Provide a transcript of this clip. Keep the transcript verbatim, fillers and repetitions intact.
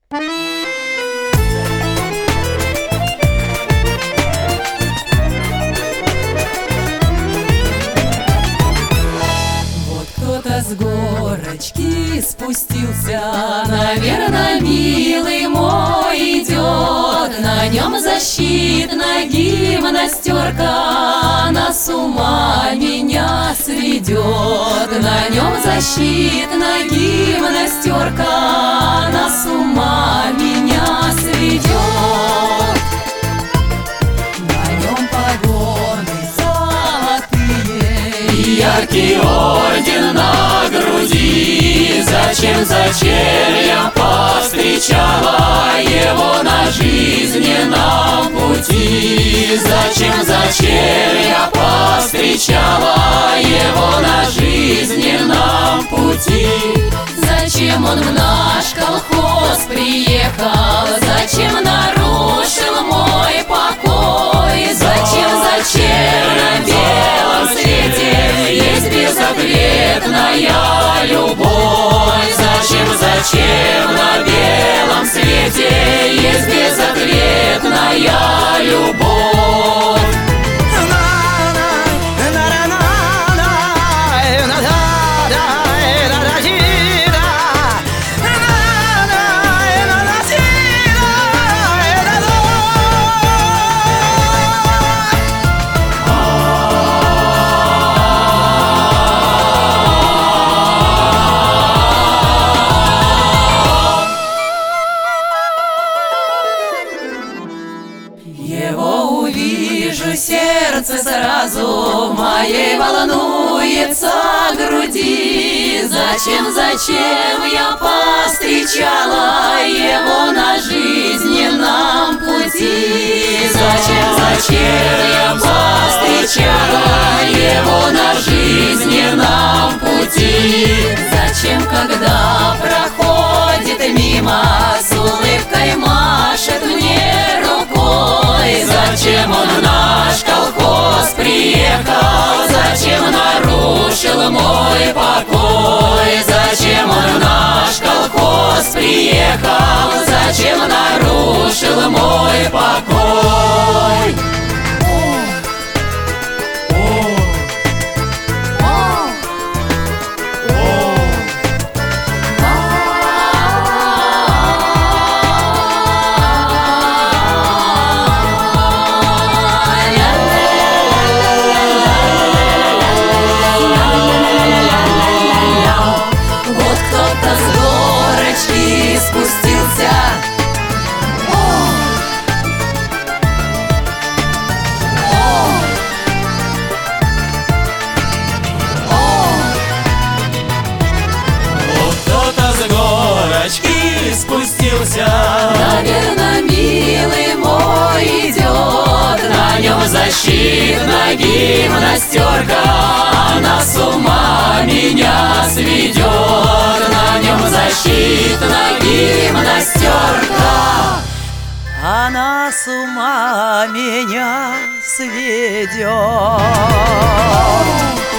С горочки спустился, наверное, милый мой идет. На нем защитная гимнастерка, она с ума меня сведет. На нем защитная гимнастерка, она с ума меня сведет. На нем погоны золотые и яркий орден на груди. Зачем, зачем я повстречала его на жизненном пути? Зачем, зачем я повстречала его на жизненном пути? Зачем он в наш колхоз приехал? Зачем нарушил мой покой? Зачем, зачем на белом свете есть безответная любовь? Зачем, зачем на белом свете есть безответная любовь? Его увижу, сердце сразу моей волнуется груди. Зачем, зачем я повстречала его на жизненном пути? Зачем, зачем я повстречала его на жизненном пути? Зачем, когда проходит мимо, с улыбкой машет мне рукой? Зачем он в наш колхоз приехал? Зачем нарушил мой покой? Зачем он в наш колхоз приехал? Зачем нарушил мой покой? Спустился. О! О! О! Вот кто-то с горочки спустился. Наверное, милый мой идет. На нем защитная гимнастерка, она с ума меня сведет. На нем защитная гимнастерка, она с ума меня сведет.